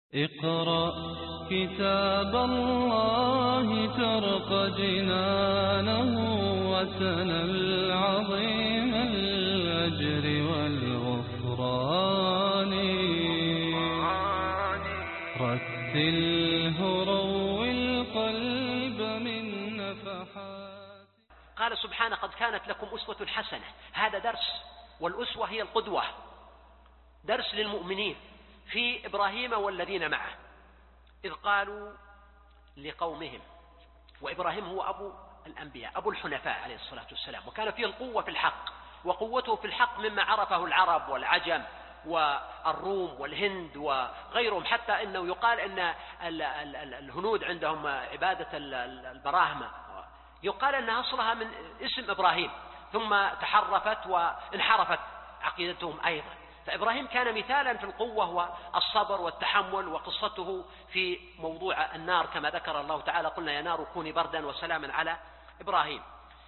اقرأ كتاب الله ترق جنانه وتنل عظيم الأجر والغفران. رتله روي القلب من نفحات. قال سبحانه: قد كانت لكم أسوة حسنة. هذا درس، والأسوة هي القدوة، درس للمؤمنين في إبراهيم والذين معه، إذ قالوا لقومهم، وإبراهيم هو أبو الأنبياء، أبو الحنفاء عليه الصلاة والسلام، وكان فيه القوة في الحق، وقوته في الحق مما عرفه العرب والعجم والروم والهند وغيرهم، حتى إنه يقال إن الهنود عندهم عبادة البراهمة، يقال أن أصلها من اسم إبراهيم، ثم تحرفت وانحرفت عقيدتهم أيضا. فإبراهيم كان مثالا في القوة والصبر والتحمل، وقصته في موضوع النار كما ذكر الله تعالى: قلنا يا نار كوني بردا وسلاما على إبراهيم.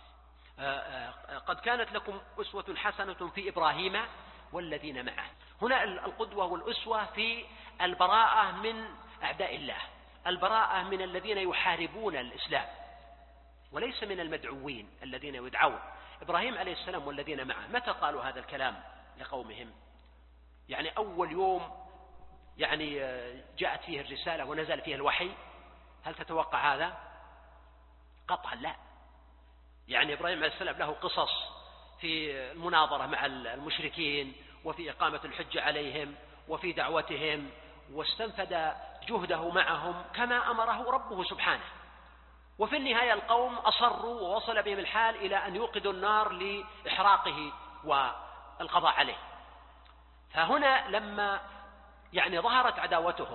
قد كانت لكم أسوة حسنة في إبراهيم والذين معه. هنا القدوة والأسوة في البراءة من أعداء الله، البراءة من الذين يحاربون الإسلام، وليس من المدعوين الذين يدعون. إبراهيم عليه السلام والذين معه متى قالوا هذا الكلام لقومهم؟ يعني أول يوم يعني جاءت فيه الرسالة ونزل فيه الوحي؟ هل تتوقع هذا؟ قطعا لا. يعني إبراهيم عليه السلام له قصص في المناظرة مع المشركين، وفي إقامة الحجة عليهم، وفي دعوتهم، واستنفد جهده معهم كما أمره ربه سبحانه. وفي النهاية القوم أصروا، ووصل بهم الحال إلى أن يوقدوا النار لإحراقه والقضاء عليه. فهنا لما يعني ظهرت عداوتهم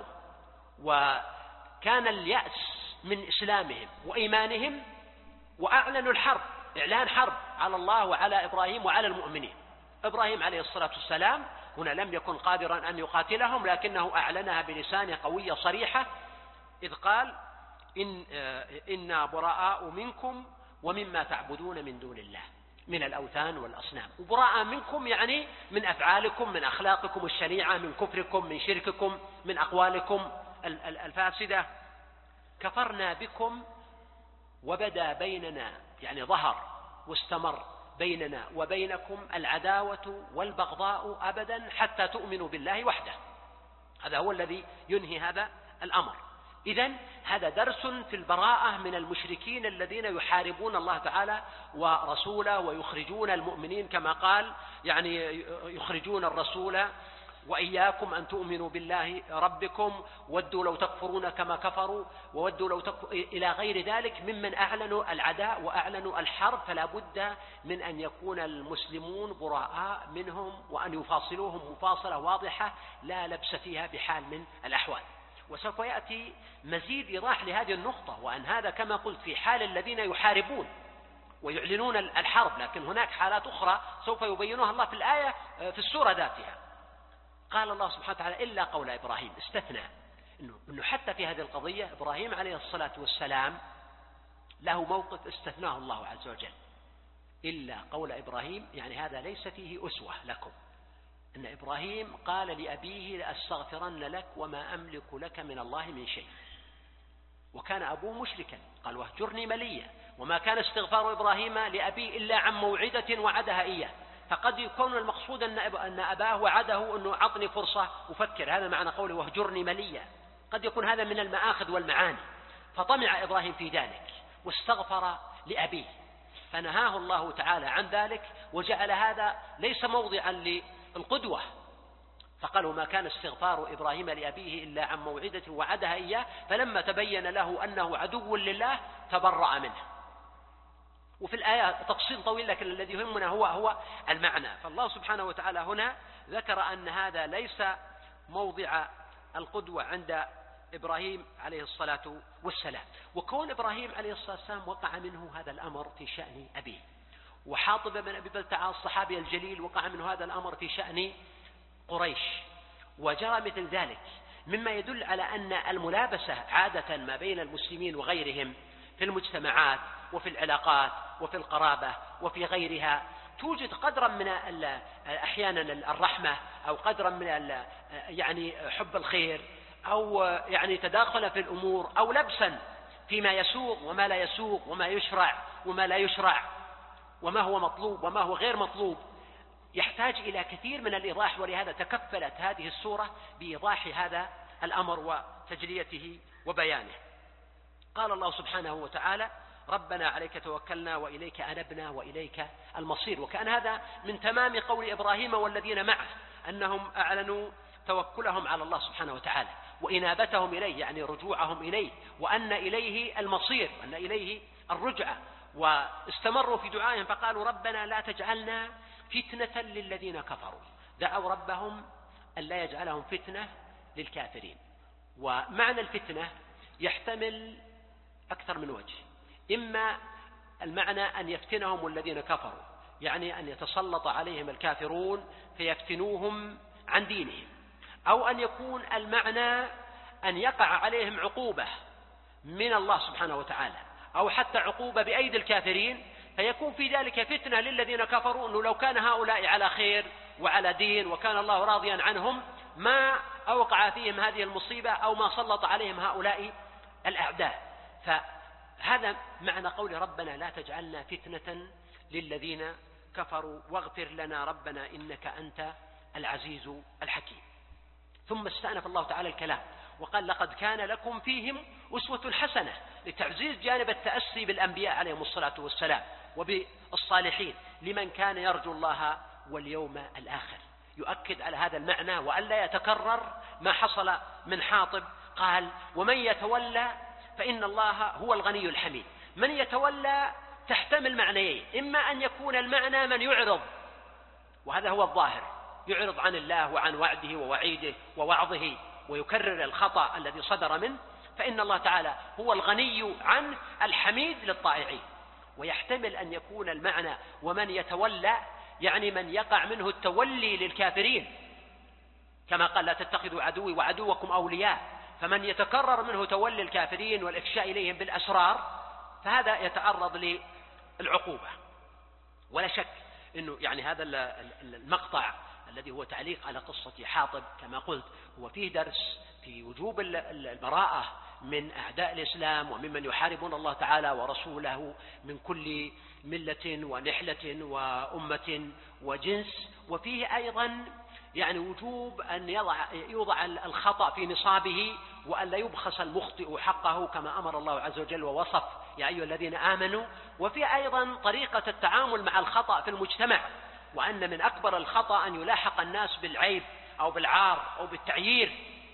وكان اليأس من إسلامهم وإيمانهم، وأعلنوا الحرب، إعلان حرب على الله وعلى إبراهيم وعلى المؤمنين. إبراهيم عليه الصلاة والسلام هنا لم يكن قادرا أن يقاتلهم، لكنه أعلنها بلسانه قوية صريحة، إذ قال: إنا براء منكم ومما تعبدون من دون الله من الأوثان والأصنام. وبراء منكم يعني من أفعالكم، من أخلاقكم الشنيعة، من كفركم، من شرككم، من أقوالكم الفاسدة. كفرنا بكم وبدا بيننا، يعني ظهر واستمر بيننا وبينكم العداوة والبغضاء أبدا حتى تؤمنوا بالله وحده. هذا هو الذي ينهي هذا الأمر. إذن هذا درس في البراءة من المشركين الذين يحاربون الله تعالى ورسوله ويخرجون المؤمنين، كما قال يعني يخرجون الرسول وإياكم أن تؤمنوا بالله ربكم ودوا لو تكفرون كما كفروا وودوا لو إلى غير ذلك ممن أعلنوا العداء وأعلنوا الحرب. فلا بد من أن يكون المسلمون براء منهم، وأن يفاصلوهم مفاصلة واضحة لا لبس فيها بحال من الأحوال. وسوف يأتي مزيد إيضاح لهذه النقطة، وأن هذا كما قلت في حال الذين يحاربون ويعلنون الحرب، لكن هناك حالات أخرى سوف يبينها الله في الآية في السورة ذاتها. قال الله سبحانه وتعالى: إلا قول إبراهيم. استثنى إنه حتى في هذه القضية إبراهيم عليه الصلاة والسلام له موقف استثناه الله عز وجل. إلا قول إبراهيم، يعني هذا ليس فيه أسوة لكم. أن إبراهيم قال لأبيه: لأستغفرن لك وما أملك لك من الله من شيء. وكان أبوه مشركا، قال: واهجرني مليا. وما كان استغفار إبراهيم لأبيه إلا عن موعدة وعدها إياه. فقد يكون المقصود أن أباه وعده أنه أعطني فرصة أفكر، هذا معنى قوله واهجرني مليا. قد يكون هذا من المآخذ والمعاني. فطمع إبراهيم في ذلك واستغفر لأبيه، فنهاه الله تعالى عن ذلك، وجعل هذا ليس موضعا للقدوة. فقال: وما كان استغفار إبراهيم لأبيه إلا عن موعدة وعدها إياه، فلما تبين له أنه عدو لله تبرأ منه. وفي الآية تفصيل طويل، لكن الذي يهمنا هو المعنى. فالله سبحانه وتعالى هنا ذكر أن هذا ليس موضع القدوة عند إبراهيم عليه الصلاة والسلام. وكون إبراهيم عليه الصلاة والسلام وقع منه هذا الأمر في شأن أبيه، وحاطب بن أبي بلتعة الصحابي الجليل وقع منه هذا الأمر في شأن قريش، وجرى مثل ذلك، مما يدل على أن الملابسة عادة ما بين المسلمين وغيرهم في المجتمعات وفي العلاقات وفي القرابة وفي غيرها توجد قدرا من أحيانا الرحمة، أو قدرا من يعني حب الخير، أو يعني تداخلا في الأمور، أو لبسا فيما يسوغ وما لا يسوغ، وما يشرع وما لا يشرع، وما هو مطلوب وما هو غير مطلوب، يحتاج إلى كثير من الإيضاح. ولهذا تكفلت هذه السورة بإيضاح هذا الأمر وتجليته وبيانه. قال الله سبحانه وتعالى: ربنا عليك توكلنا وإليك أنبنا وإليك المصير. وكان هذا من تمام قول إبراهيم والذين معه، أنهم أعلنوا توكلهم على الله سبحانه وتعالى وإنابتهم إليه، يعني رجوعهم إليه، وأن إليه المصير وأن إليه الرجعة. واستمروا في دعائهم فقالوا: ربنا لا تجعلنا فتنة للذين كفروا. دعوا ربهم أن لا يجعلهم فتنة للكافرين. ومعنى الفتنة يحتمل أكثر من وجه: إما المعنى أن يفتنهم الذين كفروا، يعني أن يتسلط عليهم الكافرون فيفتنوهم عن دينهم، أو أن يكون المعنى أن يقع عليهم عقوبة من الله سبحانه وتعالى، أو حتى عقوبة بأيدي الكافرين، فيكون في ذلك فتنة للذين كفروا، أنه لو كان هؤلاء على خير وعلى دين وكان الله راضيا عنهم ما أوقع فيهم هذه المصيبة أو ما سلط عليهم هؤلاء الأعداء. فهذا معنى قول ربنا لا تجعلنا فتنة للذين كفروا واغفر لنا ربنا إنك أنت العزيز الحكيم. ثم استأنف الله تعالى الكلام وقال: لقد كان لكم فيهم أسوة حسنة، لتعزيز جانب التأسي بالأنبياء عليهم الصلاة والسلام وبالصالحين لمن كان يرجو الله واليوم الآخر. يؤكد على هذا المعنى وألا يتكرر ما حصل من حاطب. قال: ومن يتولى فإن الله هو الغني الحميد. من يتولى تحتمل معنيين: إما أن يكون المعنى من يعرض، وهذا هو الظاهر، يعرض عن الله وعن وعده ووعيده ووعظه ويكرر الخطأ الذي صدر منه، فإن الله تعالى هو الغني عنه الحميد للطائعين. ويحتمل أن يكون المعنى ومن يتولى يعني من يقع منه التولي للكافرين، كما قال: لا تتخذوا عدوي وعدوكم أولياء. فمن يتكرر منه تولي الكافرين والإفشاء إليهم بالأسرار فهذا يتعرض للعقوبة. ولا شك أنه يعني هذا المقطع الذي هو تعليق على قصة حاطب كما قلت هو فيه درس في وجوب البراءة من أعداء الإسلام وممن يحاربون الله تعالى ورسوله من كل ملة ونحلة وأمة وجنس. وفيه أيضا يعني وجوب أن يوضع الخطأ في نصابه وأن لا يبخس المخطئ حقه كما أمر الله عز وجل ووصف: يا أيها الذين آمنوا. وفيه أيضا طريقة التعامل مع الخطأ في المجتمع، وأن من أكبر الخطأ أن يلاحق الناس بالعيب أو بالعار أو بالتعيير،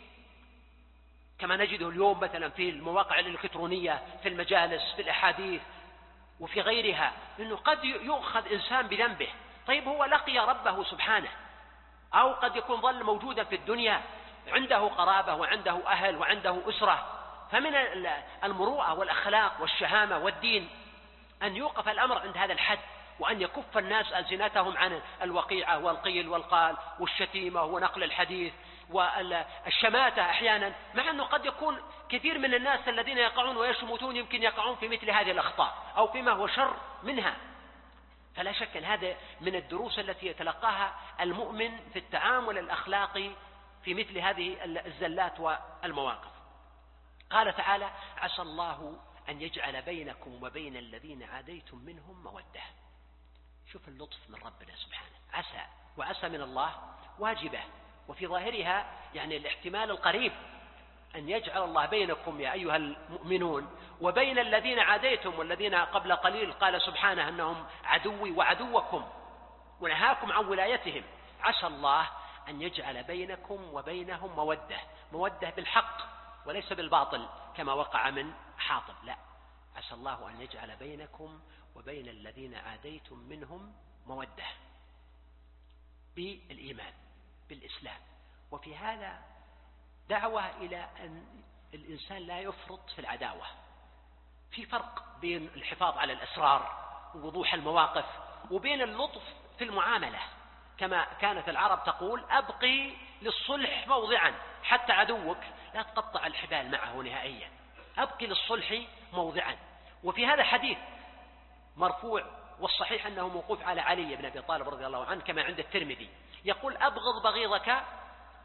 كما نجده اليوم مثلا في المواقع الإلكترونية، في المجالس، في الأحاديث وفي غيرها، أنه قد يؤخذ إنسان بذنبه. طيب هو لقي ربه سبحانه، أو قد يكون ظل موجودا في الدنيا عنده قرابة وعنده أهل وعنده أسرة. فمن المروءة والأخلاق والشهامة والدين أن يوقف الأمر عند هذا الحد، وأن يكف الناس ألسنتهم عن الوقيعة والقيل والقال والشتيمة ونقل الحديث والشماتة أحيانا، مع أنه قد يكون كثير من الناس الذين يقعون ويشمتون يمكن يقعون في مثل هذه الأخطاء أو فيما هو شر منها. فلا شك أن هذا من الدروس التي يتلقاها المؤمن في التعامل الأخلاقي في مثل هذه الزلات والمواقف. قال تعالى: عسى الله أن يجعل بينكم وبين الذين عاديتم منهم مودة. شوف اللطف من ربنا سبحانه. عسى، وعسى من الله واجبة، وفي ظاهرها يعني الاحتمال القريب أن يجعل الله بينكم يا أيها المؤمنون وبين الذين عاديتم، والذين قبل قليل قال سبحانه أنهم عدوي وعدوكم ونهاكم عن ولايتهم. عسى الله أن يجعل بينكم وبينهم مودة بالحق وليس بالباطل كما وقع من حاطب، لا، عسى الله أن يجعل بينكم وبين الذين عاديتم منهم مودة بالإيمان بالإسلام. وفي هذا دعوة إلى أن الإنسان لا يفرط في العداوة. في فرق بين الحفاظ على الأسرار ووضوح المواقف وبين اللطف في المعاملة، كما كانت العرب تقول: أبقي للصلح موضعا، حتى عدوك لا تقطع الحبال معه نهائيا، أبقي للصلح موضعا. وفي هذا حديث مرفوع، والصحيح أنه موقوف على علي بن أبي طالب رضي الله عنه كما عند الترمذي، يقول: أبغض بغيضك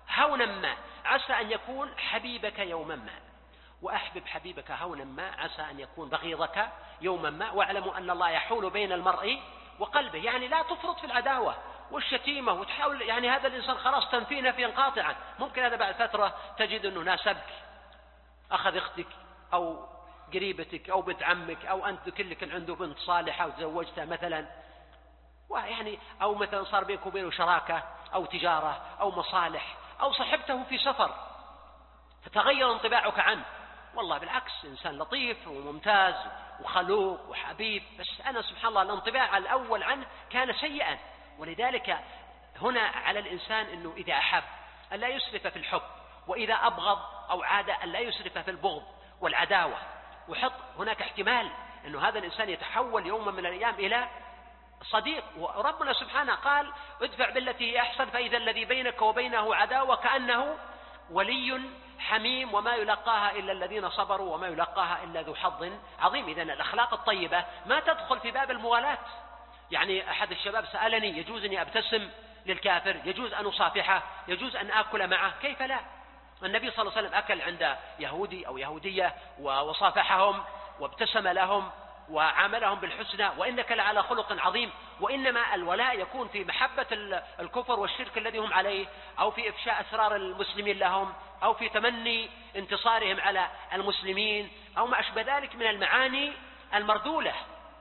هونا ما عسى أن يكون حبيبك يوما ما، وأحبب حبيبك هونا ما عسى أن يكون بغيضك يوما ما، واعلموا أن الله يحول بين المرء وقلبه. يعني لا تفرط في العداوة والشتيمة وتحاول، يعني هذا الإنسان خلاص تنفيه نفيا قاطعا. ممكن هذا بعد فترة تجد أنه ناسبك، أخذ أختك أو قريبتك أو بنت عمك، أو أنت كلك عنده بنت صالحة وتزوجتها مثلا، ويعني أو مثلا صار بينك وبينه شراكة أو تجارة أو مصالح، أو صحبته في سفر فتغير انطباعك عنه. والله بالعكس إنسان لطيف وممتاز وخلوق وحبيب، بس أنا سبحان الله الانطباع الأول عنه كان سيئا. ولذلك هنا على الإنسان أنه إذا أحب أن لا يسرف في الحب، وإذا أبغض أو عاد أن لا يسرف في البغض والعداوة، وحط هناك احتمال أنه هذا الإنسان يتحول يوما من الأيام إلى صديق. وربنا سبحانه قال ادفع بالتي هي أحسن فإذا الذي بينك وبينه عداوة كأنه ولي حميم وما يلقاها إلا الذين صبروا وما يلقاها إلا ذو حظ عظيم. إذن الأخلاق الطيبة ما تدخل في باب الموالاة. يعني أحد الشباب سألني يجوز أني أبتسم للكافر، يجوز أن أصافحه، يجوز أن آكل معه؟ كيف لا؟ النبي صلى الله عليه وسلم أكل عند يهودي أو يهودية وصافحهم وابتسم لهم وعاملهم بالحسنى، وإنك لعلى خلق عظيم. وإنما الولاء يكون في محبة الكفر والشرك الذي هم عليه، أو في إفشاء أسرار المسلمين لهم، أو في تمني انتصارهم على المسلمين، أو ما أشبه ذلك من المعاني المرذولة.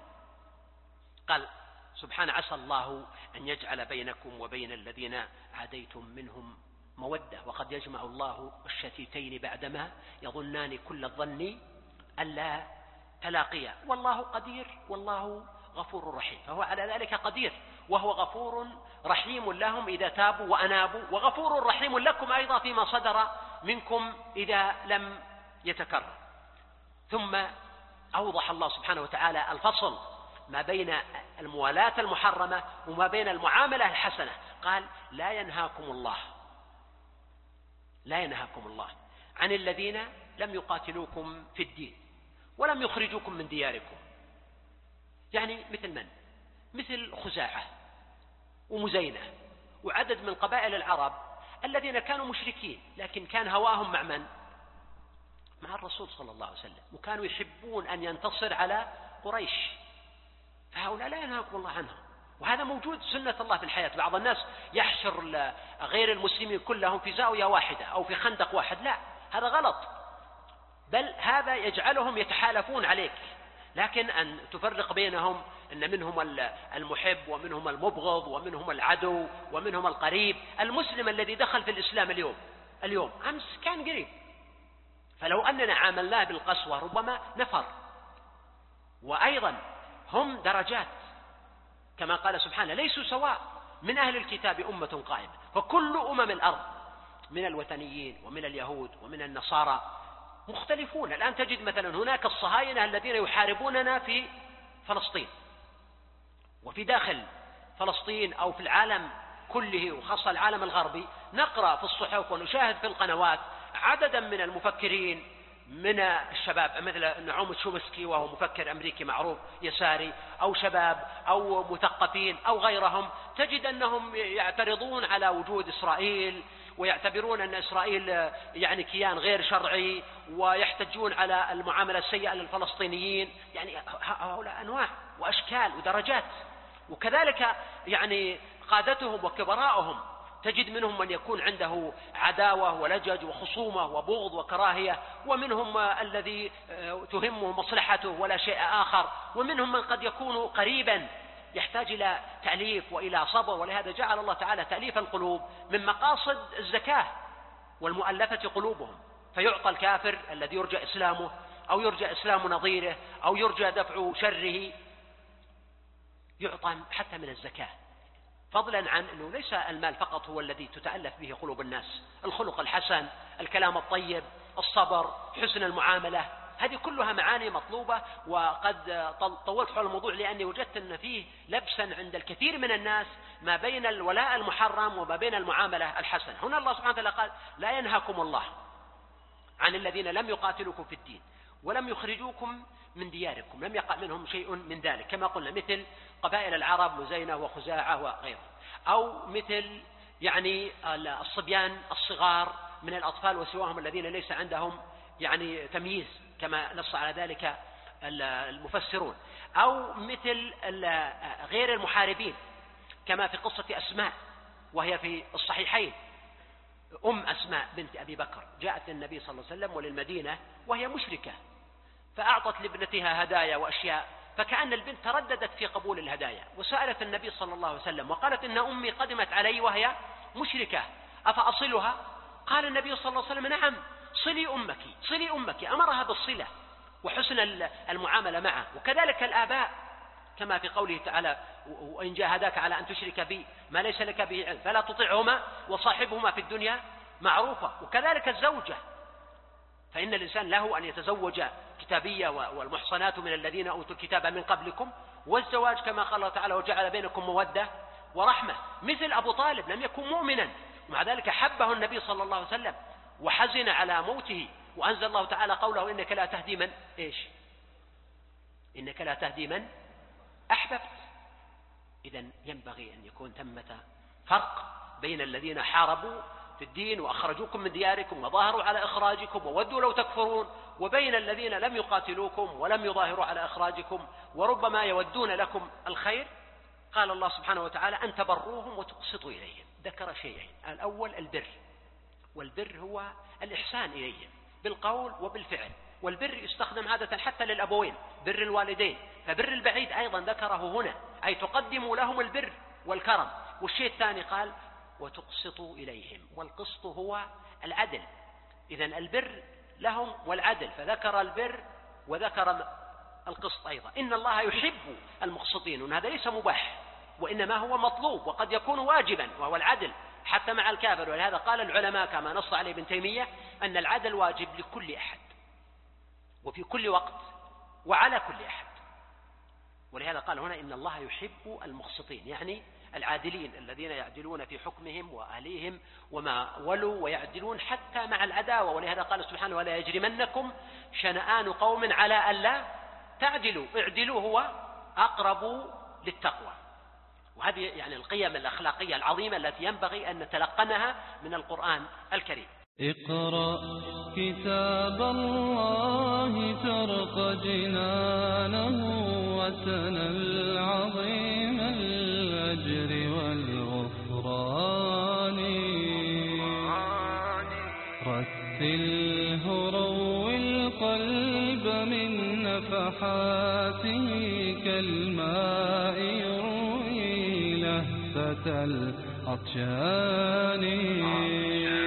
قال سبحانه عسى الله أن يجعل بينكم وبين الذين عاديتم منهم مودة، وقد يجمع الله الشتيتين بعدما يظنان كل الظن ألا تلاقيا، والله قدير والله غفور رحيم. فهو على ذلك قدير، وهو غفور رحيم لهم إذا تابوا وأنابوا، وغفور رحيم لكم أيضا فيما صدر منكم إذا لم يتكرر. ثم أوضح الله سبحانه وتعالى الفصل ما بين الموالاة المحرمة وما بين المعاملة الحسنة. قال لا ينهاكم الله عن الذين لم يقاتلوكم في الدين ولم يخرجوكم من دياركم. يعني مثل من؟ مثل خزاعة ومزينة وعدد من قبائل العرب الذين كانوا مشركين، لكن كان هواهم مع من؟ مع الرسول صلى الله عليه وسلم، وكانوا يحبون أن ينتصر على قريش. فهؤلاء لا ينهاكم الله عنهم، وهذا موجود سنة الله في الحياة. بعض الناس يحشر غير المسلمين كلهم في زاوية واحدة أو في خندق واحد، لا، هذا غلط، بل هذا يجعلهم يتحالفون عليك. لكن أن تفرق بينهم أن منهم المحب ومنهم المبغض ومنهم العدو ومنهم القريب. المسلم الذي دخل في الإسلام اليوم أمس كان قريب، فلو أننا عاملناه بالقسوة ربما نفر. وأيضا هم درجات، كما قال سبحانه ليسوا سواء من أهل الكتاب أمة قائمة، فكل أمم الأرض من الوثنيين ومن اليهود ومن النصارى مختلفون. الآن تجد مثلا هناك الصهاينة الذين يحاربوننا في فلسطين، وفي داخل فلسطين أو في العالم كله وخاصة العالم الغربي نقرأ في الصحف ونشاهد في القنوات عددا من المفكرين من الشباب مثل نعوم تشومسكي وهو مفكر أمريكي معروف يساري، أو شباب أو مثقفين أو غيرهم، تجد أنهم يعترضون على وجود إسرائيل ويعتبرون أن إسرائيل يعني كيان غير شرعي، ويحتجون على المعاملة السيئة للفلسطينيين. يعني هؤلاء أنواع وأشكال ودرجات. وكذلك يعني قادتهم وكبراءهم تجد منهم من يكون عنده عداوة ولجج وخصومة وبغض وكراهية، ومنهم الذي تهمه مصلحته ولا شيء آخر، ومنهم من قد يكون قريبا يحتاج إلى تأليف وإلى صبر. ولهذا جعل الله تعالى تأليف القلوب من مقاصد الزكاة والمؤلفة قلوبهم، فيعطى الكافر الذي يرجى إسلامه أو يرجى إسلام نظيره أو يرجى دفع شره، يعطى حتى من الزكاة، فضلا عن أنه ليس المال فقط هو الذي تتألف به قلوب الناس، الخلق الحسن، الكلام الطيب، الصبر، حسن المعاملة، هذه كلها معاني مطلوبة. وقد طولت حول الموضوع لأني وجدت أن فيه لبسا عند الكثير من الناس ما بين الولاء المحرم وما بين المعاملة الحسنة. هنا الله سبحانه وتعالى قال لا ينهاكم الله عن الذين لم يقاتلوكم في الدين ولم يخرجوكم من دياركم، لم يقع منهم شيء من ذلك كما قلنا، مثل قبائل العرب مزينة وخزاعة وغيرهم، أو مثل يعني الصبيان الصغار من الأطفال وسواهم الذين ليس عندهم يعني تمييز كما نص على ذلك المفسرون، أو مثل غير المحاربين كما في قصة أسماء وهي في الصحيحين. أسماء بنت أبي بكر جاءت للنبي صلى الله عليه وسلم وللمدينة وهي مشركة، فأعطت لابنتها هدايا وأشياء، فكأن البنت ترددت في قبول الهدايا وسألت النبي صلى الله عليه وسلم وقالت إن أمي قدمت علي وهي مشركة أفأصلها؟ قال النبي صلى الله عليه وسلم نعم، صلي أمك، أمرها بالصلة وحسن المعاملة معه. وكذلك الآباء كما في قوله تعالى وإن جاهداك على أن تشرك بي ما ليس لك به علم فلا تطعهما وصاحبهما في الدنيا معروفة. وكذلك الزوجة، فإن الإنسان له أن يتزوج كتابية والمحصنات من الذين أوتوا الكتاب من قبلكم، والزواج كما قال الله تعالى وجعل بينكم مودة ورحمة. مثل أبو طالب لم يكن مؤمنا ومع ذلك حبه النبي صلى الله عليه وسلم وحزن على موته، وأنزل الله تعالى قوله إنك لا تهدي من إنك لا تهدي من أحببت. إذن ينبغي أن يكون ثمة فرق بين الذين حاربوا في الدين وأخرجوكم من دياركم وظاهروا على إخراجكم وودوا لو تكفرون، وبين الذين لم يقاتلوكم ولم يظاهروا على إخراجكم وربما يودون لكم الخير. قال الله سبحانه وتعالى أن تبروهم وتقسطوا إليهم. ذكر شيئين، الأول البر، والبر هو الإحسان إليهم بالقول وبالفعل، والبر يستخدم عادة حتى للأبوين، بر الوالدين، فبر البعيد أيضا ذكره هنا، أي تقدموا لهم البر والكرم. والشيء الثاني قال وتقسطوا إليهم، والقسط هو العدل. إذن البر لهم والعدل، فذكر البر وذكر القسط أيضا. إن الله يحب المقسطين، وهذا ليس مباح وإنما هو مطلوب وقد يكون واجبا وهو العدل حتى مع الكافر. ولهذا قال العلماء كما نص عليه ابن تيمية أن العدل واجب لكل أحد وفي كل وقت وعلى كل أحد. ولهذا قال هنا إن الله يحب المقسطين، يعني العادلين الذين يعدلون في حكمهم وأهليهم وما ولوا ويعدلون حتى مع العداوة. ولهذا قال سبحانه ولا يجرمنكم شنآن قوم على ألا تعدلوا اعدلوا هو أقرب للتقوى. وهذه يعني القيم الأخلاقية العظيمة التي ينبغي أن نتلقنها من القرآن الكريم. اقرأ كتاب الله ترق جنانه وتنل عظيم الأجر والغفران. رتله روي القلب من نفحاته كالماء يروي لهفة العطشان.